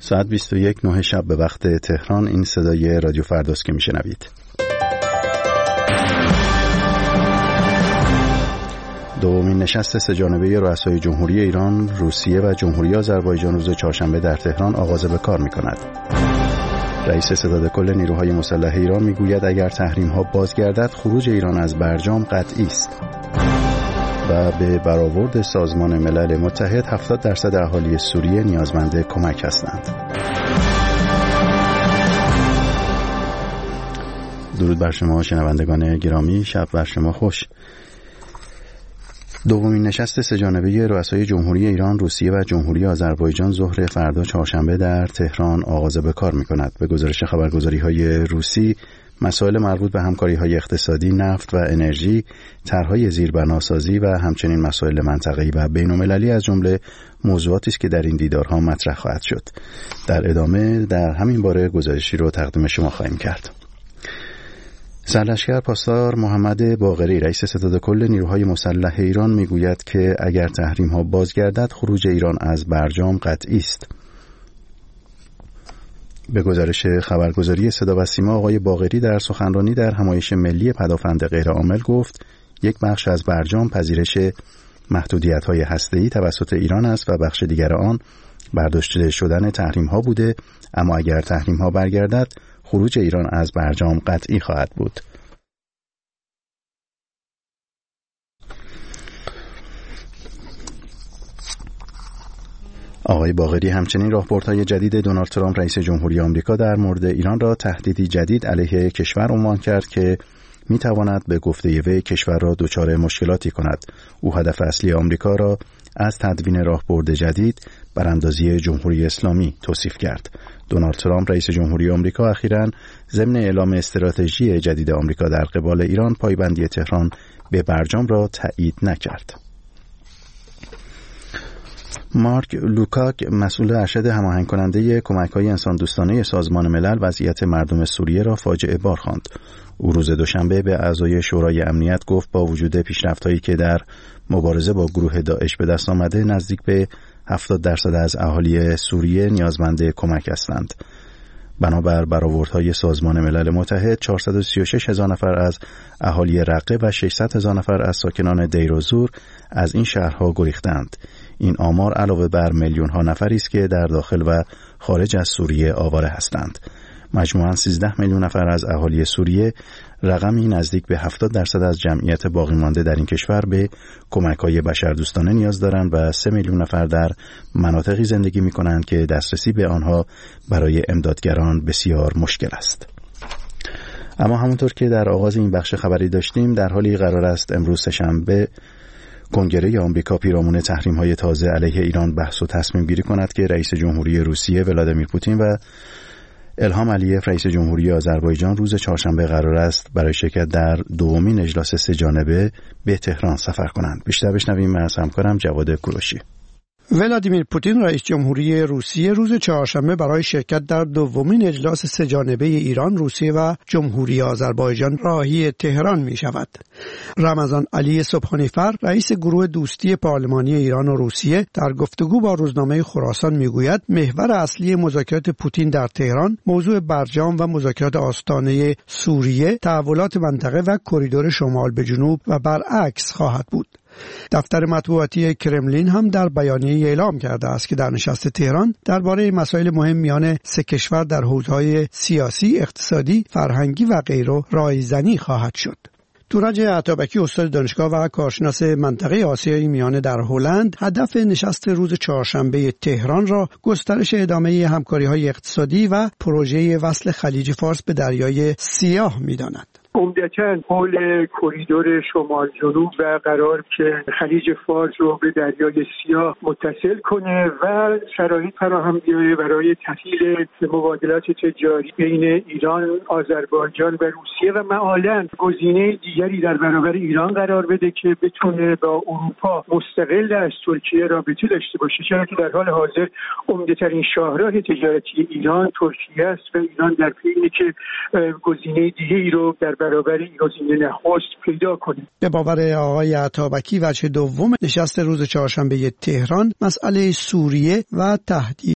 ساعت 21:09 شب به وقت تهران. این صدای رادیو فرداست که میشنوید. دومین نشست سه‌جانبه رؤسای جمهوری ایران، روسیه و جمهوری آذربایجان روز چهارشنبه در تهران آغاز به کار می‌کند. رئیس ستاد کل نیروهای مسلح ایران میگوید اگر تحریم‌ها بازگردد خروج ایران از برجام قطعی است. و به برآورد سازمان ملل متحد 70% اهالی سوریه نیازمند کمک هستند. درود بر شما شنوندگان گرامی، شب بر شما خوش. دومین نشست سه‌جانبه رؤسای جمهوری ایران، روسیه و جمهوری آذربایجان ظهر فردا چهارشنبه در تهران آغاز به کار می‌کند. به گزارش خبرگزاری‌های روسی، مسائل مربوط به همکاری‌های اقتصادی، نفت و انرژی، طرح‌های زیربناسازی و همچنین مسائل منطقه‌ای و بین‌المللی از جمله موضوعاتی است که در این دیدارها مطرح خواهد شد. در ادامه در همین باره گزارشی رو تقدیم شما خواهیم کرد. سرلشکر پاسدار محمد باقری، رئیس ستاد کل نیروهای مسلح ایران میگوید که اگر تحریم‌ها بازگردد خروج ایران از برجام قطعی است. به گزارش خبرگزاری صدا و سیما، آقای باقری در سخنرانی در همایش ملی پدافند غیرعامل گفت یک بخش از برجام پذیرش محدودیت‌های هسته‌ای توسط ایران است و بخش دیگر آن برداشته شدن تحریم‌ها بوده، اما اگر تحریم‌ها برگردد خروج ایران از برجام قطعی خواهد بود. آقای باقری همچنین راهبردهای جدید دونالد ترامپ رئیس جمهوری آمریکا در مورد ایران را تهدیدی جدید علیه کشور عنوان کرد که میتواند به گفته وی کشور را دچار مشکلاتی کند. او هدف اصلی آمریکا را از تدوین راهبرد جدید براندازی جمهوری اسلامی توصیف کرد. دونالد ترامپ رئیس جمهوری آمریکا اخیراً ضمن اعلام استراتژی جدید آمریکا در قبال ایران پایبندی تهران به برجام را تایید نکرد. مارک لوکاک، مسئول ارشد هماهنگ کننده کمک‌های انسان‌دوستانه سازمان ملل، وضعیت مردم سوریه را فاجعه بار خواند. او روز دوشنبه به اعضای شورای امنیت گفت با وجود پیشرفت‌هایی که در مبارزه با گروه داعش به دست آمده، نزدیک به 70% از اهالی سوریه نیازمند کمک هستند. بنابر برآوردهای سازمان ملل متحد، 436,000 نفر از اهالی رقه و 600,000 نفر از ساکنان دیر و زور از این شهرها گریختند. این آمار علاوه بر میلیون‌ها نفری است که در داخل و خارج از سوریه آواره هستند. مجموعاً 13 میلیون نفر از اهالی سوریه، رقمی نزدیک به 70% از جمعیت باقی مانده در این کشور، به کمک‌های بشردوستانه نیاز دارند و 3 میلیون نفر در مناطقی زندگی می‌کنند که دسترسی به آنها برای امدادگران بسیار مشکل است. اما همونطور که در آغاز این بخش خبری داشتیم، در حالی قرار است امروز سه‌شنبه کنگره آمریکا پیرامون تحریم‌های تازه علیه ایران بحث و تصمیم گیری کند که رئیس جمهوری روسیه ولادیمیر پوتین و الهام علیف رئیس جمهوری آذربایجان روز چهارشنبه قرار است برای شرکت در دومین اجلاس سه‌جانبه به تهران سفر کنند. بیشتر بشنویم از همکارم جواد کوروشی. ولادیمیر پوتین رئیس جمهوری روسیه روز چهارشنبه برای شرکت در دومین اجلاس سه‌جانبه ایران، روسیه و جمهوری آذربایجان راهی تهران می شود. رمضان علی صبحانی‌فر، رئیس گروه دوستی پارلمانی ایران و روسیه، در گفتگو با روزنامه خراسان می گوید محور اصلی مذاکرات پوتین در تهران موضوع برجام و مذاکرات آستانه سوریه، تحولات منطقه و کریدور شمال به جنوب و برعکس خواهد بود. دفتر مطبوعاتی کرملین هم در بیانیه اعلام کرده است که در نشست تهران درباره مسائل مهم میان سه کشور در حوزه‌های سیاسی، اقتصادی، فرهنگی و غیره رایزنی خواهد شد. تورج عطابکی، استاد دانشگاه و کارشناس منطقه آسیای میانه در هلند، هدف نشست روز چهارشنبه تهران را گسترش ادامه همکاری‌های اقتصادی و پروژه وصل خلیج فارس به دریای سیاه می‌داند. عمدتاً حول کریدور شمال جنوب و قرار که خلیج فارس رو به دریای سیاه متصل کنه و شرایط فراهم بیاره برای تسهیل مبادلات تجاری بین ایران، آذربایجان و روسیه و معالاً گزینه دیگری در برابر ایران قرار بده که بتونه با اروپا مستقل از ترکیه رابطه داشته باشه، چرا که در حال حاضر عمده‌ترین شاهراه تجارتی ایران ترکیه است و ایران در پی اینه که گزینه دیگری رو در برابر این گزینه نخست پیدا کنیم. به باور آقای عطابکی، وجه دوم نشست روز چهارشنبه تهران مسئله سوریه و تهدید